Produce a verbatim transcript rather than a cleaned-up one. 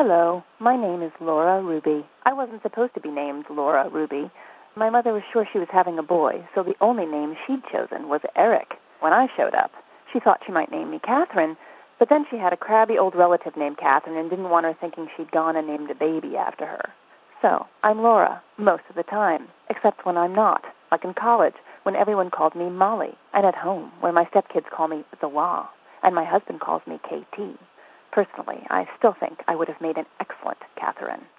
Hello, my name is Laura Ruby. I wasn't supposed to be named Laura Ruby. My mother was sure she was having a boy, so the only name she'd chosen was Eric. When I showed up, she thought she might name me Catherine, but then she had a crabby old relative named Catherine and didn't want her thinking she'd gone and named a baby after her. So, I'm Laura, most of the time, except when I'm not, like in college, when everyone called me Molly, and at home, where my stepkids call me Zawa, and my husband calls me K T. Personally, I still think I would have made an excellent Catherine.